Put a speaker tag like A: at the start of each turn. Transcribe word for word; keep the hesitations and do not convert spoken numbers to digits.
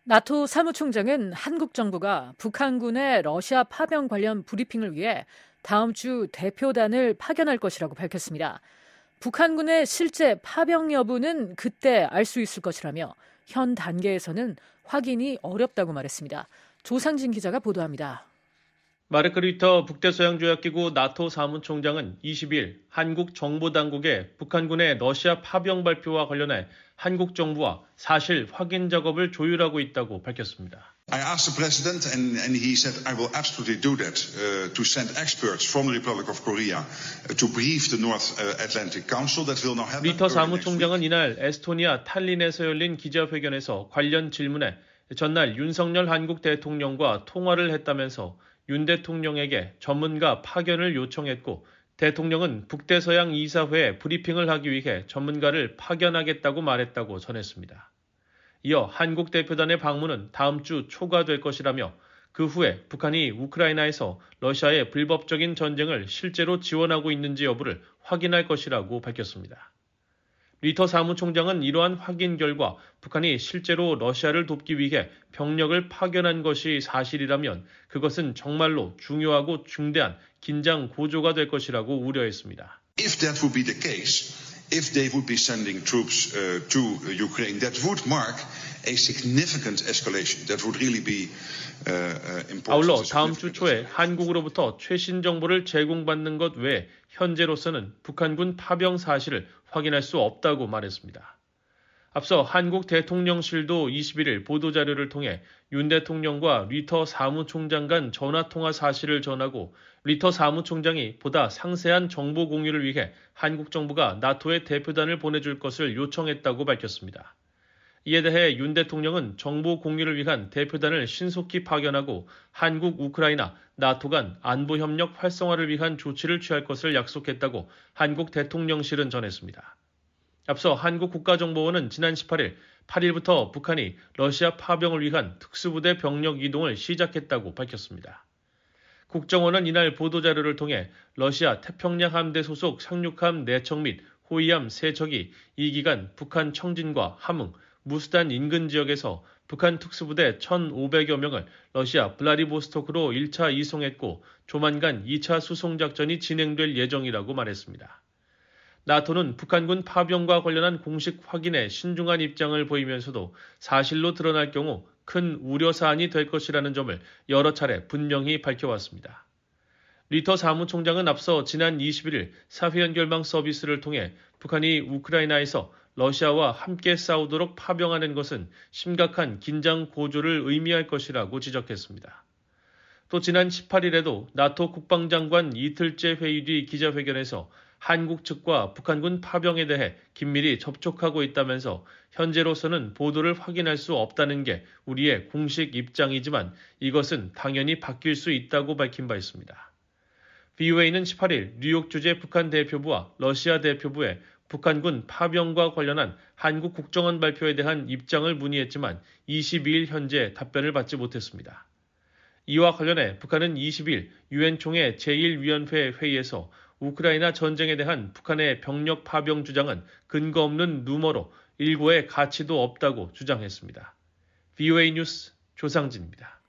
A: 나토 사무총장은 한국 정부가 북한군의 러시아 파병 관련 브리핑을 위해 다음 주 대표단을 파견할 것이라고 밝혔습니다. 북한군의 실제 파병 여부는 그때 알 수 있을 것이라며 현 단계에서는 확인이 어렵다고 말했습니다. 조상진 기자가 보도합니다.
B: 마르크 류터 북대서양조약기구 나토 사무총장은 이십일 한국 정보당국의 북한군의 러시아 파병 발표와 관련해 한국 정부와 사실 확인 작업을 조율하고 있다고 밝혔습니다.
C: I asked the president and, and he said I will absolutely do that uh, to send experts from the Republic of Korea uh, to brief the North Atlantic Council that will now happen.
B: 류터 사무총장은 이날 에스토니아 탈린에서 열린 기자회견에서 관련 질문에 전날 윤석열 한국 대통령과 통화를 했다면서 윤 대통령에게 전문가 파견을 요청했고 대통령은 북대서양 이사회에 브리핑을 하기 위해 전문가를 파견하겠다고 말했다고 전했습니다. 이어 한국 대표단의 방문은 다음 주 초가 될 것이라며 그 후에 북한이 우크라이나에서 러시아의 불법적인 전쟁을 실제로 지원하고 있는지 여부를 확인할 것이라고 밝혔습니다. 류터 사무총장은 이러한 확인 결과 북한이 실제로 러시아를 돕기 위해 병력을 파견한 것이 사실이라면 그것은 정말로 중요하고 중대한 긴장 고조가 될 것이라고 우려했습니다.
C: If that would be the case, if they would be sending troops uh, to Ukraine, that would mark a significant escalation. That would really be uh, important.
B: 아울러 다음 주 초에 한국으로부터 최신 정보를 제공받는 것 외에 현재로서는 북한군 파병 사실을 확인할 수 없다고 말했습니다. 앞서 한국 대통령실도 이십일 일 보도자료를 통해 윤 대통령과 류터 사무총장 간 전화통화 사실을 전하고 류터 사무총장이 보다 상세한 정보 공유를 위해 한국 정부가 나토의 대표단을 보내줄 것을 요청했다고 밝혔습니다. 이에 대해 윤 대통령은 정보 공유를 위한 대표단을 신속히 파견하고 한국, 우크라이나, 나토 간 안보협력 활성화를 위한 조치를 취할 것을 약속했다고 한국 대통령실은 전했습니다. 앞서 한국 국가정보원은 지난 십팔 일 팔 일부터 북한이 러시아 파병을 위한 특수부대 병력 이동을 시작했다고 밝혔습니다. 국정원은 이날 보도자료를 통해 러시아 태평양 함대 소속 상륙함 네 척 및 호위함 세 척이 이 기간 북한 청진과 함흥, 무스단 인근 지역에서 북한 특수부대 천오백여 명을 러시아 블라디보스토크로 일 차 이송했고 조만간 이 차 수송작전이 진행될 예정이라고 말했습니다. 나토는 북한군 파병과 관련한 공식 확인에 신중한 입장을 보이면서도 사실로 드러날 경우 큰 우려사안이 될 것이라는 점을 여러 차례 분명히 밝혀왔습니다. 류터 사무총장은 앞서 지난 이십일 일 사회연결망 서비스를 통해 북한이 우크라이나에서 러시아와 함께 싸우도록 파병하는 것은 심각한 긴장 고조를 의미할 것이라고 지적했습니다. 또 지난 십팔 일에도 나토 국방장관 이틀째 회의 뒤 기자회견에서 한국 측과 북한군 파병에 대해 긴밀히 접촉하고 있다면서 현재로서는 보도를 확인할 수 없다는 게 우리의 공식 입장이지만 이것은 당연히 바뀔 수 있다고 밝힌 바 있습니다. 브이오에이는 십팔 일 뉴욕 주재 북한 대표부와 러시아 대표부에 북한군 파병과 관련한 한국 국정원 발표에 대한 입장을 문의했지만 이십이 일 현재 답변을 받지 못했습니다. 이와 관련해 북한은 이십이 일 유엔 총회 제일 위원회 회의에서 우크라이나 전쟁에 대한 북한의 병력 파병 주장은 근거 없는 루머로 일고의 가치도 없다고 주장했습니다. 브이오에이 뉴스 조상진입니다.